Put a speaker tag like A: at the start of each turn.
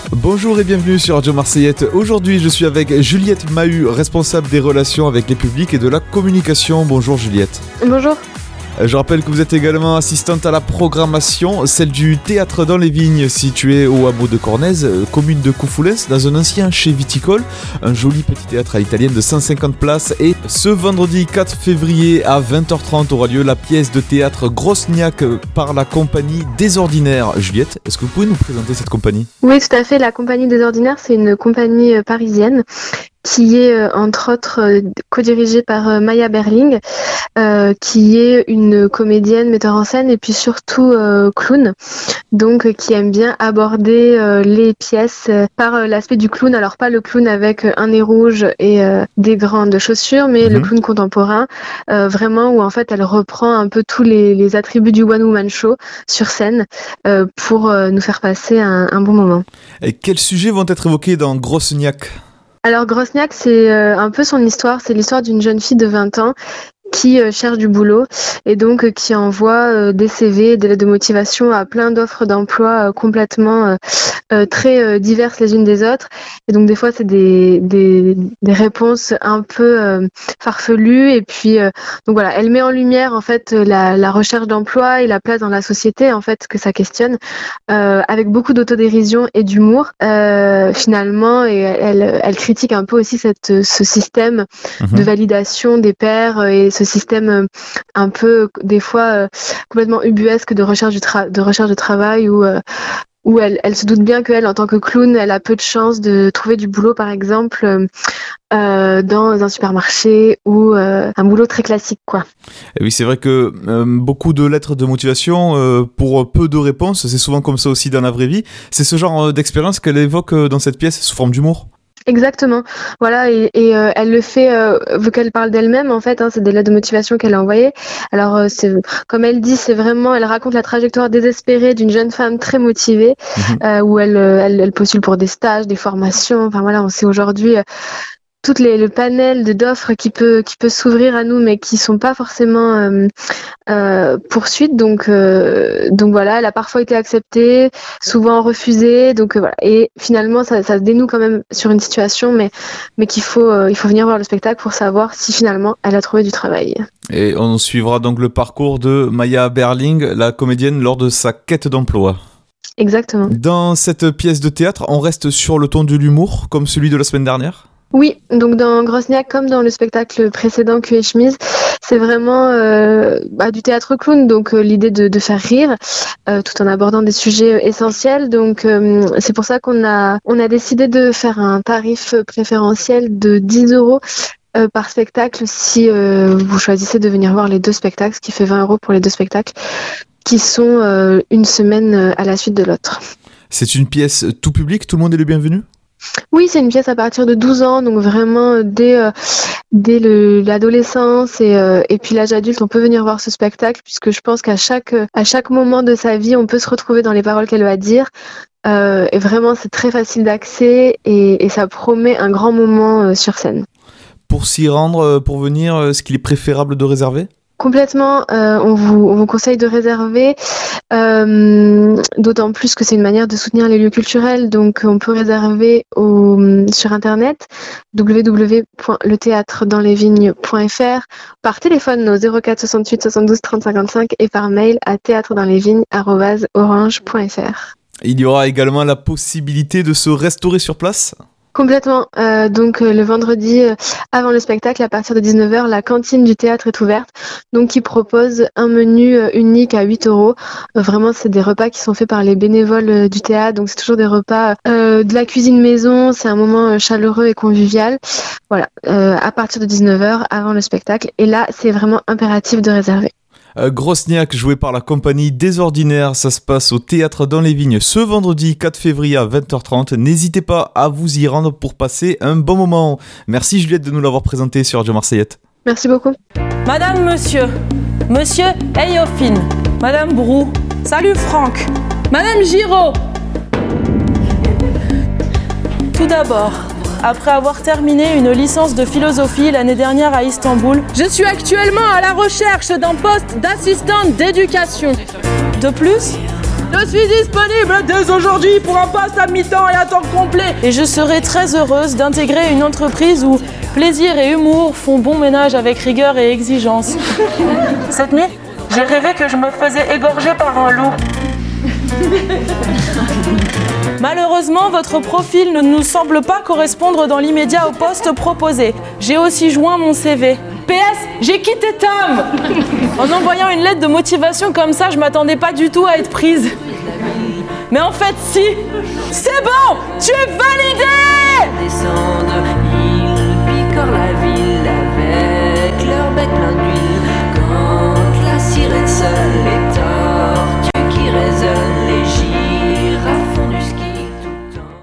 A: Bonjour et bienvenue sur Radio Marseillette. Aujourd'hui, je suis avec Juliette Mahut, responsable des relations avec les publics et de la communication. Bonjour Juliette.
B: Bonjour.
A: Je rappelle que vous êtes également assistante à la programmation, celle du Théâtre dans les Vignes, situé au hameau de Cornaise, commune de Coufoulens, dans un ancien chai viticole, un joli petit théâtre à l'italienne de 150 places. Et ce vendredi 4 février à 20h30 aura lieu la pièce de théâtre Grosniak par la compagnie des Ordinaires. Juliette, est-ce que vous pouvez nous présenter cette compagnie ?
B: Oui, tout à fait. La compagnie des Ordinaires, c'est une compagnie parisienne qui est entre autres co-dirigée par Maya Berling, qui est une comédienne, metteur en scène et puis surtout clown, donc qui aime bien aborder les pièces par l'aspect du clown. Alors pas le clown avec un nez rouge et des grandes chaussures, mais le clown contemporain, vraiment où en fait elle reprend un peu tous les attributs du One Woman Show sur scène pour nous faire passer un bon moment.
A: Et quels sujets vont être évoqués dans Grosniak ?
B: Alors Grosniak, c'est un peu son histoire, c'est l'histoire d'une jeune fille de 20 ans qui cherche du boulot et donc qui envoie des CV, des lettres de motivation à plein d'offres d'emploi complètement très diverses les unes des autres. Et donc des fois c'est des réponses un peu farfelues et puis donc voilà, elle met en lumière en fait la recherche d'emploi et la place dans la société en fait que ça questionne avec beaucoup d'autodérision et d'humour finalement, et elle critique un peu aussi ce système de validation des pairs et ce système un peu des fois complètement ubuesque de recherche de travail où elle se doute bien qu'elle, en tant que clown, elle a peu de chances de trouver du boulot, par exemple, dans un supermarché ou un boulot très classique, quoi.
A: Et oui, c'est vrai que beaucoup de lettres de motivation pour peu de réponses, c'est souvent comme ça aussi dans la vraie vie. C'est ce genre d'expérience qu'elle évoque dans cette pièce sous forme d'humour.
B: Exactement, voilà, et elle le fait vu qu'elle parle d'elle-même en fait, c'est des lettres de motivation qu'elle a envoyées. Alors c'est comme elle dit, c'est vraiment, elle raconte la trajectoire désespérée d'une jeune femme très motivée où elle postule pour des stages, des formations. Enfin voilà, on sait aujourd'hui tout le panel d'offres qui peut s'ouvrir à nous, mais qui sont pas forcément poursuites. Donc voilà, elle a parfois été acceptée, souvent refusée. Donc voilà, et finalement ça se dénoue quand même sur une situation, mais qu'il faut venir voir le spectacle pour savoir si finalement elle a trouvé du travail.
A: Et on suivra donc le parcours de Maya Berling, la comédienne, lors de sa quête d'emploi.
B: Exactement.
A: Dans cette pièce de théâtre, on reste sur le ton de l'humour, comme celui de la semaine dernière ?
B: Oui, donc dans Grosniak, comme dans le spectacle précédent Cul et chemise, c'est vraiment du théâtre clown, donc l'idée de faire rire tout en abordant des sujets essentiels. Donc c'est pour ça qu'on a décidé de faire un tarif préférentiel de 10 € par spectacle si vous choisissez de venir voir les deux spectacles, ce qui fait 20 € pour les deux spectacles, qui sont une semaine à la suite de l'autre. C'est
A: une pièce tout public, tout le monde est le bienvenu ?
B: Oui, c'est une pièce à partir de 12 ans, donc vraiment dès l'adolescence et puis l'âge adulte, on peut venir voir ce spectacle, puisque je pense qu'à chaque moment de sa vie, on peut se retrouver dans les paroles qu'elle va dire. Et vraiment, c'est très facile d'accès et ça promet un grand moment sur scène.
A: Pour s'y rendre, pour venir, est-ce qu'il est préférable de réserver ?
B: Complètement, on vous conseille de réserver, d'autant plus que c'est une manière de soutenir les lieux culturels. Donc on peut réserver sur internet www.letheatredanslesvignes.fr, par téléphone au 04 68 72 30 55 et par mail à theatredanslesvignes@orange.fr.
A: Il y aura également la possibilité de se restaurer sur place ?
B: Complètement. Donc le vendredi avant le spectacle, à partir de 19h, la cantine du théâtre est ouverte, donc qui propose un menu unique à 8 €. Vraiment, c'est des repas qui sont faits par les bénévoles du théâtre, donc c'est toujours des repas de la cuisine maison. C'est un moment chaleureux et convivial. Voilà, à partir de 19h avant le spectacle. Et là, c'est vraiment impératif de réserver.
A: Grosniak, joué par la compagnie des Ordinaires, ça se passe au Théâtre dans les Vignes ce vendredi 4 février à 20h30. N'hésitez pas à vous y rendre pour passer un bon moment. Merci Juliette de nous l'avoir présenté sur Radio Marseillette.
B: Merci beaucoup.
C: Madame, monsieur Eyofine, Madame Brou, salut Franck, Madame Giraud. Tout d'abord, après avoir terminé une licence de philosophie l'année dernière à Istanbul, je suis actuellement à la recherche d'un poste d'assistante d'éducation. De plus, Je suis disponible dès aujourd'hui pour un poste à mi-temps et à temps complet. Et je serai très heureuse d'intégrer une entreprise où plaisir et humour font bon ménage avec rigueur et exigence. Cette nuit, j'ai rêvé que je me faisais égorger par un loup. Malheureusement, votre profil ne nous semble pas correspondre dans l'immédiat au poste proposé. J'ai aussi joint mon CV. PS, j'ai quitté Tom. En envoyant une lettre de motivation comme ça, je m'attendais pas du tout à être prise. Mais en fait, si. C'est bon, tu es validé.